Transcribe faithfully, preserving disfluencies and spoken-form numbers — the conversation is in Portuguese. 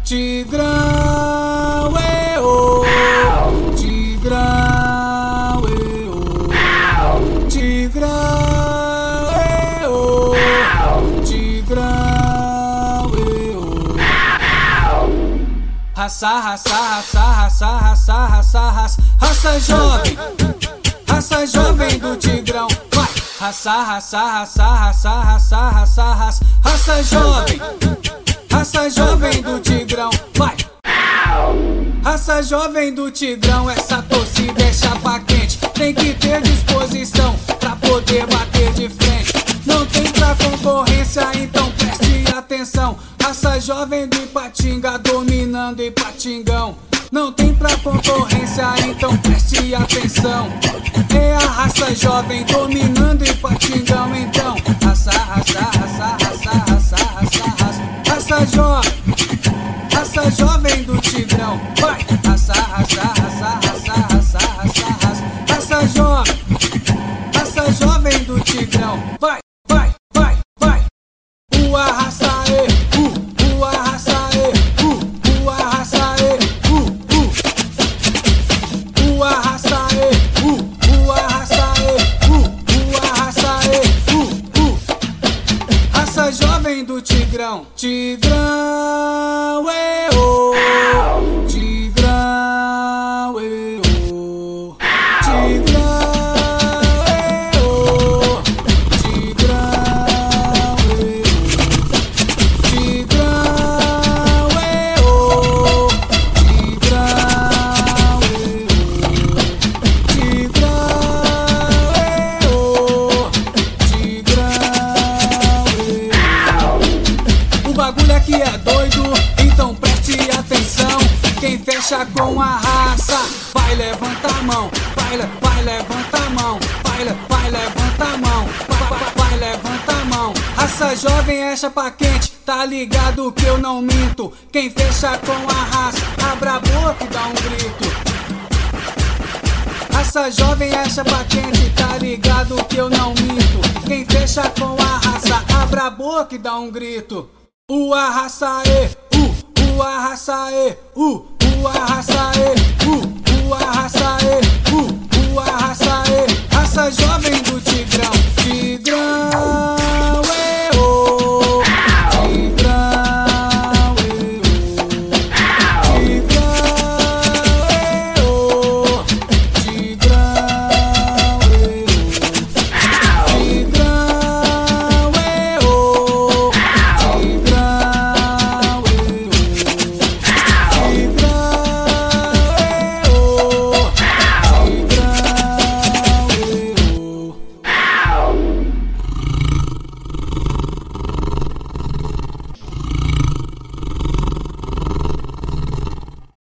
Tigrão, e oh, Tigrão, e oh, Tigrão, e oh, Tigrão, e oh. Raça, raça, raça, raça, raça, raça, raça, raça jovem, raça jovem do Tigrão, vai. Raça, raça, raça, raça, raça, raça, raça, raça jovem, raça jovem do Tigrão, vai. Raça jovem do Tigrão, essa torcida é chapa quente. Tem que ter disposição pra poder bater de frente. Não tem pra concorrência, então preste atenção. Raça jovem do Ipatinga dominando Ipatingão. Não tem pra concorrência, então preste atenção. É a raça jovem dominando Ipatingão, então. Raça, raça, raça, raça, raça, raça, raça, raça jovem, raça jovem do Tigrão, vai. Raça, raça, raça, raça, raça, raça, raça, raça jovem, raça jovem do Tigrão, vai, vai, vai, vai. O arraça e o, o arraça e o, o arraça e o, o, o arraça e o, o arraça e o, o arraça e o, o. Raça jovem do Tigrão, Tigrão, e oh, Tigrão, e oh, Tigrão, e oh, Tigrão, e oh, Tigrão, e oh, Tigrão, e oh, Tigrão, e oh. O bagulho aqui é doido, então preste atenção. Quem fecha com a raça, vai, levanta a mão. Vai, vai, levanta a mão. Vai, vai, levanta a mão. Vai, vai, vai, levanta a mão. Raça jovem é chapa quente, tá ligado que eu não minto. Quem fecha com a raça, abra a boca e dá um grito. Raça jovem é chapa quente, tá ligado que eu não minto. Quem fecha com a raça, abra a boca e dá um grito. O arraça e, o, o arraça e, o, o arraça e, o.